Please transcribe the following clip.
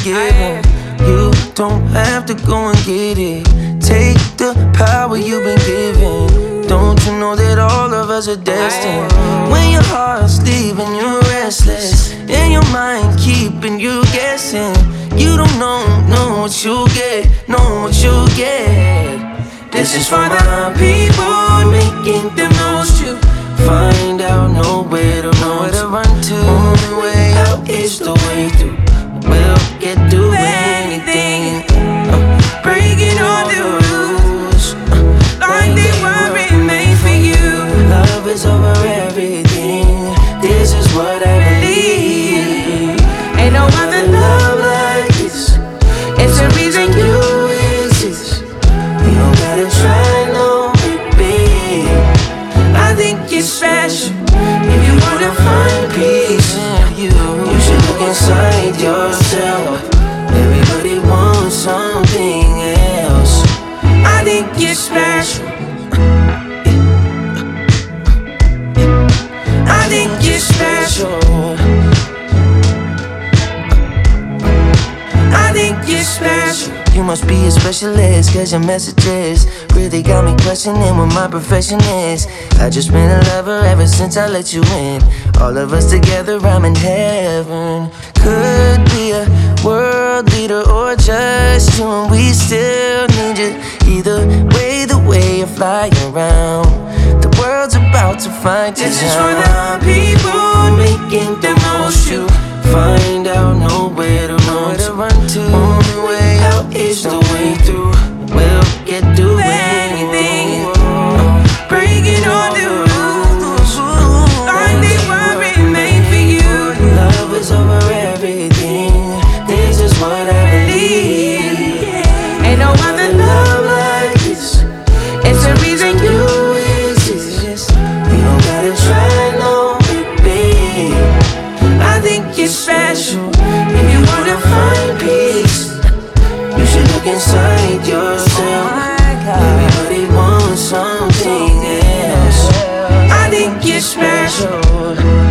given. You don't have to go and get it. Take the power you've been given. Don't you know that all of us are destined? When your heart's leaving, you're restless, and your mind keeping you guessing. You don't know what you'll get, know what you'll get. This is for the people making the most. You find out nowhere to run to. Only way out is the way through. We'll get through anything. Breaking all the rules, like they weren't made for you. Love is over everything. This is what I believe. Ain't no other love like this. it's the reason you exist. You don't gotta try, no, baby. I think you're special. If you wanna find peace in you should look inside yourself. Everybody wants something else. I think you're special. I think you're special. I think you're special. You must be a specialist, cause your messages really got me questioning what my profession is. I just been a lover ever since I let you in. All of us together, I'm in heaven. Could be a world leader or just you, and we still need you. Either way, the way you're flying around, the world's about to find you. This is for the people making the most. You find out nowhere to run to. Only way out is the way through. We'll get through anything. Breaking all the rules, like they weren't made for you. Love is over everything. This is what I believe. Ain't no other love like this. it's the reason you exist. You don't gotta try, no, baby. I think you're special. If you wanna find peace, you should look inside yourself. Everybody wants something else. I think you're special.